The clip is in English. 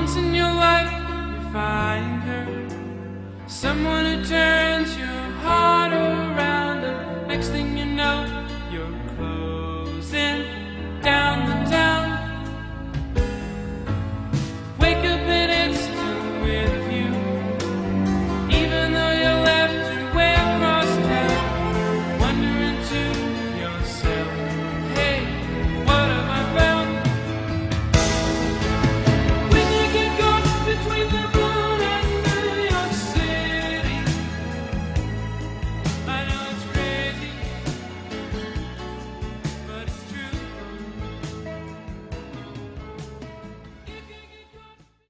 once in your life you find her, someone who turns your heart around, and next thing you know